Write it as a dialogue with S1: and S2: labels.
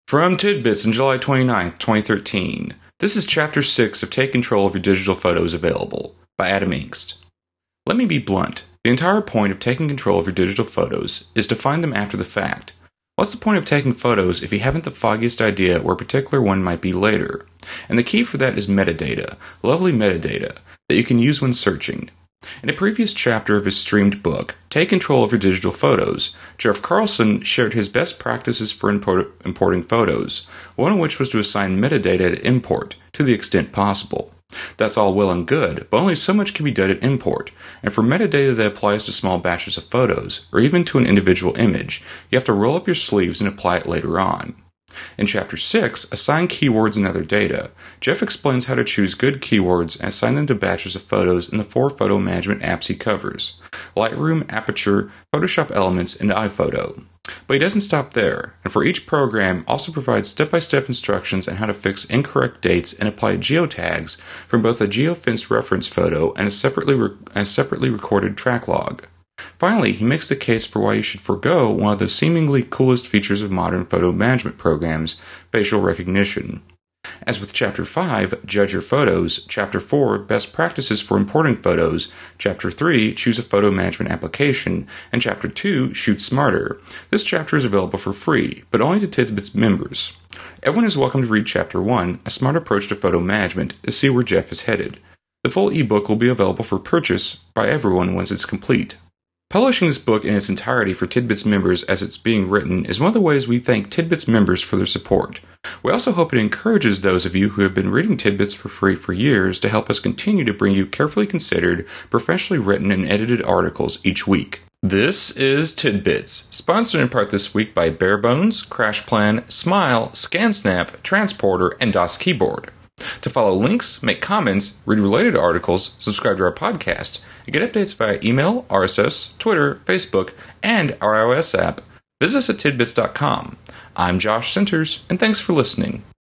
S1: From Tidbits on July 29th, 2013, this is Chapter 6 of Take Control of Your Digital Photos Available, by Adam Engst. Let me be blunt. The entire point of taking control of your digital photos is to find them after the fact. What's the point of taking photos if you haven't the foggiest idea where a particular one might be later? And the key for that is metadata, lovely metadata, that you can use when searching. In a previous chapter of his streamed book, Take Control of Your Digital Photos, Jeff Carlson shared his best practices for importing photos, one of which was to assign metadata at import, to the extent possible. That's all well and good, but only so much can be done at import, and for metadata that applies to small batches of photos, or even to an individual image, you have to roll up your sleeves and apply it later on. In Chapter 6, Assign Keywords and Other Data, Jeff explains how to choose good keywords and assign them to batches of photos in the 4 photo management apps he covers: Lightroom, Aperture, Photoshop Elements, and iPhoto. But he doesn't stop there, and for each program also provides step-by-step instructions on how to fix incorrect dates and apply geotags from both a geofenced reference photo and a separately recorded track log. Finally, he makes the case for why you should forego one of the seemingly coolest features of modern photo management programs, facial recognition. As with Chapter 5, Judge Your Photos, Chapter 4, Best Practices for Importing Photos, Chapter 3, Choose a Photo Management Application, and Chapter 2, Shoot Smarter, this chapter is available for free, but only to Tidbits members. Everyone is welcome to read Chapter 1, A Smart Approach to Photo Management, to see where Jeff is headed. The full ebook will be available for purchase by everyone once it's complete. Publishing this book in its entirety for Tidbits members as it's being written is one of the ways we thank Tidbits members for their support. We also hope it encourages those of you who have been reading Tidbits for free for years to help us continue to bring you carefully considered, professionally written and edited articles each week. This is Tidbits, sponsored in part this week by Barebones, CrashPlan, Smile, ScanSnap, Transporter, and DOS Keyboard. To follow links, make comments, read related articles, subscribe to our podcast, and get updates via email, RSS, Twitter, Facebook, and our iOS app, visit us at tidbits.com. I'm Josh Centers, and thanks for listening.